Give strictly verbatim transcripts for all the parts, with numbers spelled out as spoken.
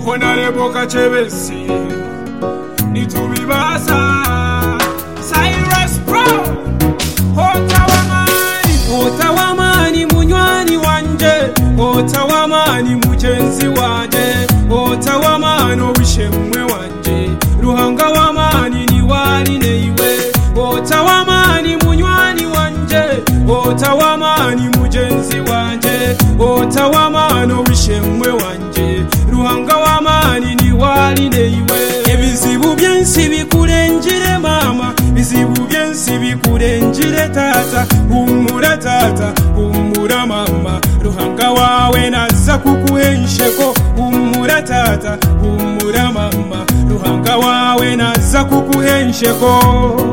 Honorable Kachebesi Nitubibasa Cyrus Pro Otawamani Otawamani munywani wanje Otawamani mujenzi wanje Otawamani obishemwe wanje Ruhanga wamani ni wali neiwe Otawamani munywani wanje Otawamani mujenzi wanje Otawamani obishemwe wanje Ruhanga wamani ni wali neiwe Ebizibu byensi bikurenjire mama Bizibu byensi bikurenjire tata Humura tata, humura mama Ruhanga wawe naza kukuhensheko Humura tata, humura mama Ruhanga wawe naza kukuhensheko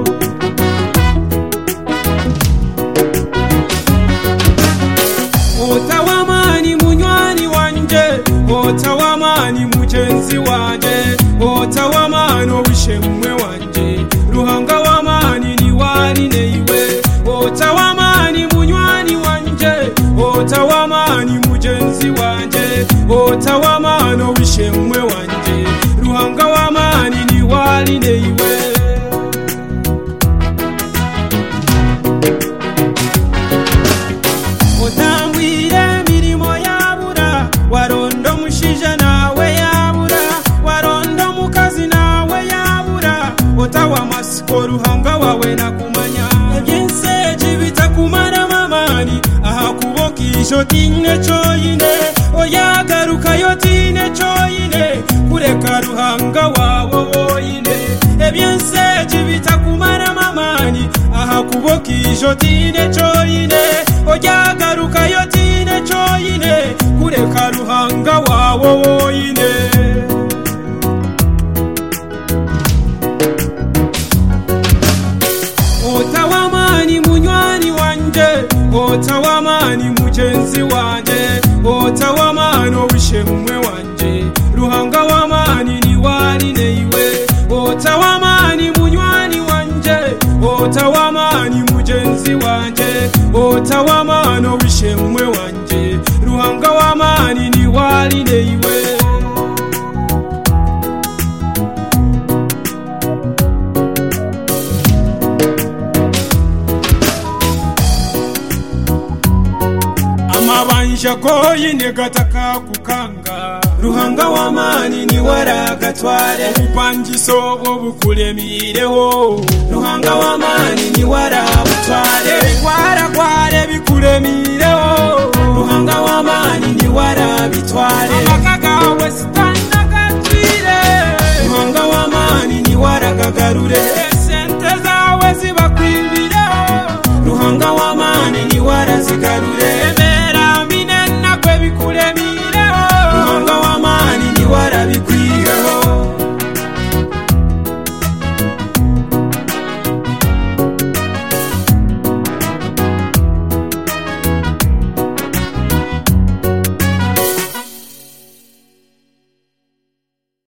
Otawamani munywani wanje Otawamani mujenzi wanje Otawamani obishemwe wanje Ruhanga wamani ni wali neiwe Otawamani munywani wanje Otawamani mujenzi wanje Otawamani obishemwe wanje Ruhanga wamani ni wali neiwe Otambwire mirimo yabura Warondo mushija nawe yabura Warondo mukazi nawe yabura Otawa masiko Ruhanga wawe nakumanya Ebyenseji bitakumara mamani Aha kubokisho tine choyine Oyagaruka yo tine choyine Kureka Ruhanga wawe woyine Ebyenseji bitakumara mamani Aha kubokisho tine choyine Oyagaruka yo tine choyine Kureka Ruhanga wawe woyine Otawamani munywani wanje Otawamani mujenzi wanje Otawamani obishemwe wanje Ruhanga wamani ni wali neiwe Otawamani munywani wanje Otawamani mujenzi wanje Otawamani obishemwe wanje Ruhanga wamani ni wali neiwe Amabanja koyine gataka kukanga Ruhanga wamani ni waragatware Ubupangiso bukulemireho Ruhanga wamani ni warabutware Waragware bikulemireho Ruhanga wamani ni warabitware Amakaga westanda gatwire Ruhanga wamani ni waragagarure Sente zawe zibakwibireho Ruhanga wamani ni warazigarure